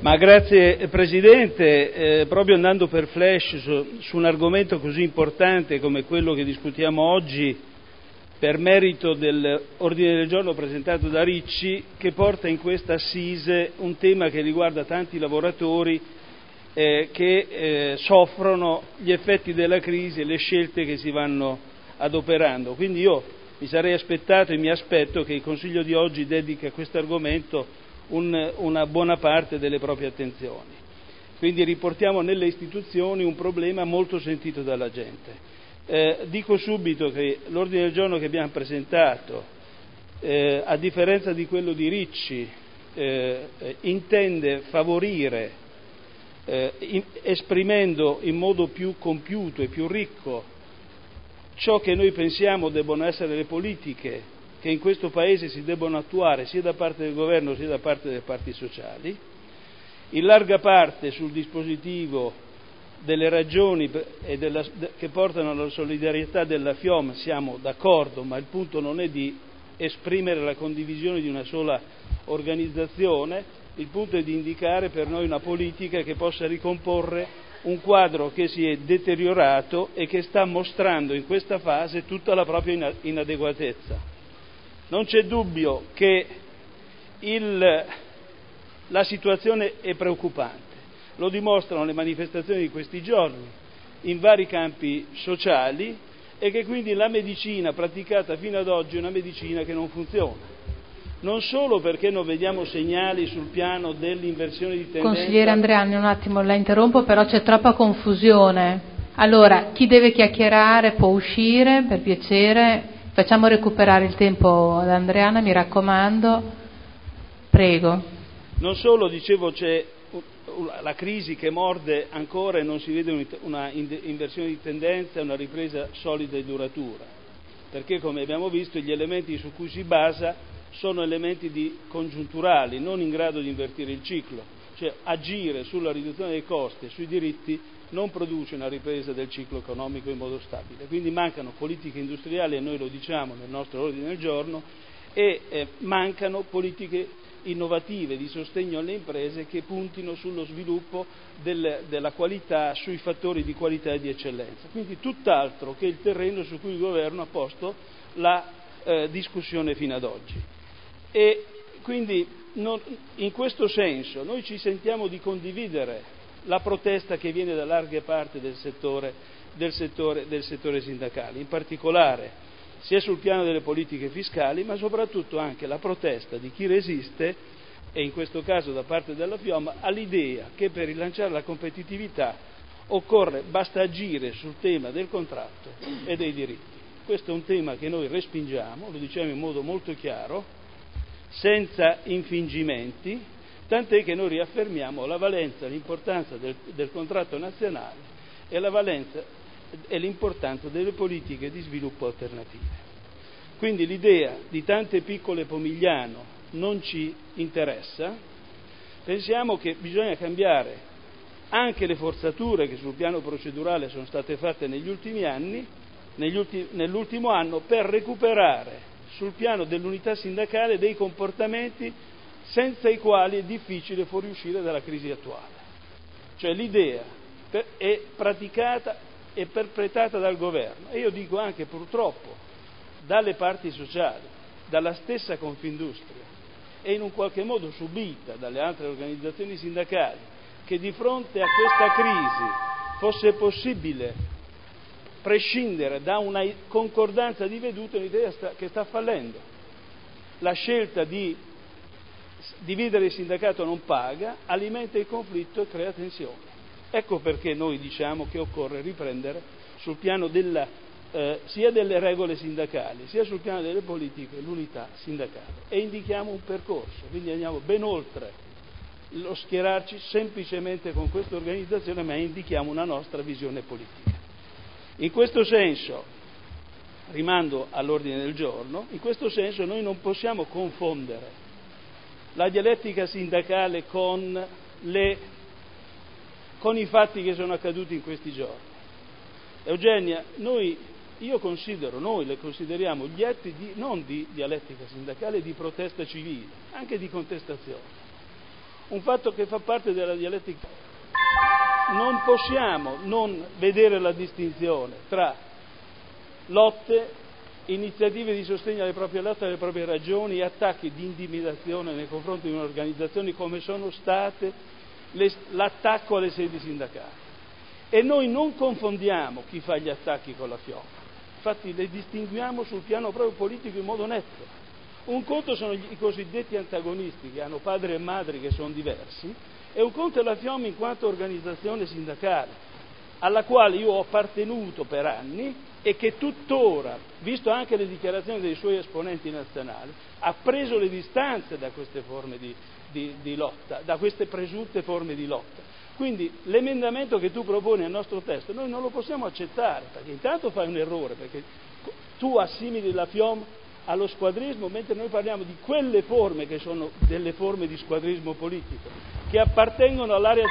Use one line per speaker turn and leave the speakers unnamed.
Ma grazie Presidente, proprio andando per flash su un argomento così importante come quello che discutiamo oggi, per merito dell'ordine del giorno presentato da Ricci, che porta in questa assise un tema che riguarda tanti lavoratori che soffrono gli effetti della crisi e le scelte che si vanno adoperando. Quindi io mi sarei aspettato e mi aspetto che il Consiglio di oggi dedichi a questo argomento una buona parte delle proprie attenzioni. Quindi riportiamo nelle istituzioni un problema molto sentito dalla gente. Dico subito che l'ordine del giorno che abbiamo presentato, a differenza di quello di Ricci, intende favorire, esprimendo in modo più compiuto e più ricco ciò che noi pensiamo debbano essere le politiche che in questo Paese si debbono attuare sia da parte del Governo sia da parte delle parti sociali, in larga parte sul dispositivo delle ragioni che portano alla solidarietà della FIOM siamo d'accordo, ma il punto non è di esprimere la condivisione di una sola organizzazione, il punto è di indicare per noi una politica che possa ricomporre un quadro che si è deteriorato e che sta mostrando in questa fase tutta la propria inadeguatezza. Non c'è dubbio che la situazione è preoccupante, lo dimostrano le manifestazioni di questi giorni in vari campi sociali e che quindi la medicina praticata fino ad oggi è una medicina che non funziona. Non solo perché non vediamo segnali sul piano dell'inversione di tendenza.
Consigliere Andreani, un attimo, la interrompo, però c'è troppa confusione. Allora, chi deve chiacchierare può uscire, per piacere. Facciamo recuperare il tempo ad Andreana, mi raccomando. Prego.
Non solo, dicevo, c'è la crisi che morde ancora e non si vede una inversione di tendenza e una ripresa solida e duratura, perché come abbiamo visto gli elementi su cui si basa sono elementi congiunturali, non in grado di invertire il ciclo, cioè agire sulla riduzione dei costi e sui diritti non produce una ripresa del ciclo economico in modo stabile. Quindi mancano politiche industriali, e noi lo diciamo nel nostro ordine del giorno, e mancano politiche innovative di sostegno alle imprese che puntino sullo sviluppo della qualità, sui fattori di qualità e di eccellenza. Quindi tutt'altro che il terreno su cui il Governo ha posto la discussione fino ad oggi. E quindi in questo senso noi ci sentiamo di condividere la protesta che viene da larghe parti del settore sindacale, in particolare sia sul piano delle politiche fiscali, ma soprattutto anche la protesta di chi resiste, e in questo caso da parte della FIOM, all'idea che per rilanciare la competitività basta agire sul tema del contratto e dei diritti. Questo è un tema che noi respingiamo, lo diciamo in modo molto chiaro, senza infingimenti, tant'è che noi riaffermiamo la valenza e l'importanza del contratto nazionale e la valenza e l'importanza delle politiche di sviluppo alternative. Quindi l'idea di tante piccole Pomigliano non ci interessa, pensiamo che bisogna cambiare anche le forzature che sul piano procedurale sono state fatte negli ultimi anni, nell'ultimo anno, per recuperare sul piano dell'unità sindacale dei comportamenti senza i quali è difficile fuoriuscire dalla crisi attuale. Cioè l'idea è praticata e perpetrata dal Governo, e io dico anche purtroppo dalle parti sociali, dalla stessa Confindustria, e in un qualche modo subita dalle altre organizzazioni sindacali, che di fronte a questa crisi fosse possibile prescindere da una concordanza di vedute, è un'idea che sta fallendo. La scelta di dividere il sindacato non paga, alimenta il conflitto e crea tensioni. Ecco perché noi diciamo che occorre riprendere sul piano sia delle regole sindacali, sia sul piano delle politiche, l'unità sindacale. E indichiamo un percorso, quindi andiamo ben oltre lo schierarci semplicemente con questa organizzazione, ma indichiamo una nostra visione politica. In questo senso, rimando all'ordine del giorno, in questo senso noi non possiamo confondere la dialettica sindacale con i fatti che sono accaduti in questi giorni. Eugenia, noi le consideriamo gli atti non di dialettica sindacale, di protesta civile, anche di contestazione. un fatto che fa parte della dialettica. Non possiamo non vedere la distinzione tra lotte, iniziative di sostegno alle proprie lotte, alle proprie ragioni e attacchi di intimidazione nei confronti di un'organizzazione come sono state l'attacco alle sedi sindacali. E noi non confondiamo chi fa gli attacchi con la FIOM, infatti le distinguiamo sul piano proprio politico in modo netto. Un conto sono i cosiddetti antagonisti che hanno padri e madri che sono diversi, e un conto è la FIOM in quanto organizzazione sindacale, alla quale io ho appartenuto per anni e che tuttora, visto anche le dichiarazioni dei suoi esponenti nazionali, ha preso le distanze da queste forme di lotta, da queste presunte forme di lotta. Quindi l'emendamento che tu proponi al nostro testo noi non lo possiamo accettare, perché intanto fai un errore, perché tu assimili la FIOM allo squadrismo, mentre noi parliamo di quelle forme che sono delle forme di squadrismo politico, che appartengono all'area